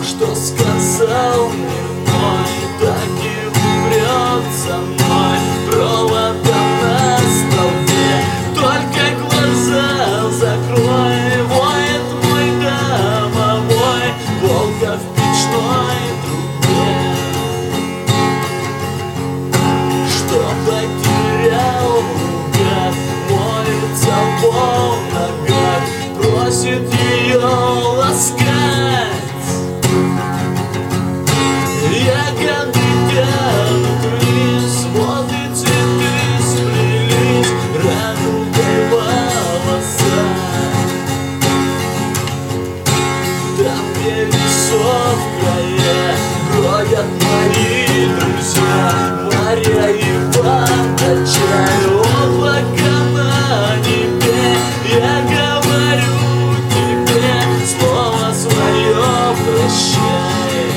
Что сказал мне мой, так и умрет со мной. Провода на столбе, только глаза закрой. Воет мой домовой, волка в печной трубе. Что потерял гад, молится Бог нога, просит ее ласкать. Ягоды тянут вниз, вот и цветы сплелись радугой волоса. Там, где лесов края, бродят мои друзья, Марья и Иван, чай, облака на небе. Я говорю тебе слово свое прощай,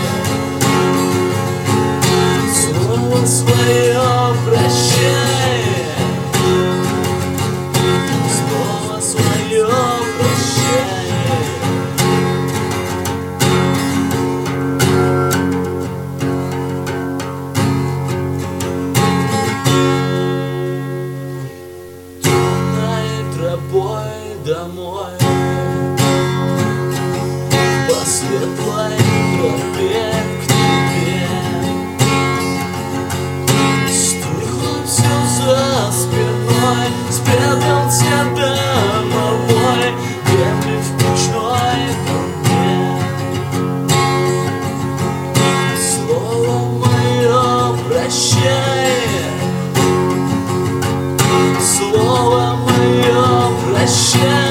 слово свое прощай, слово свое прощай. Тропой домой, по светлой тропе к тебе. Стихло все за спиной, спрятался домовой, земли в печной трубе. Слово мое прощай, слово мое прощай.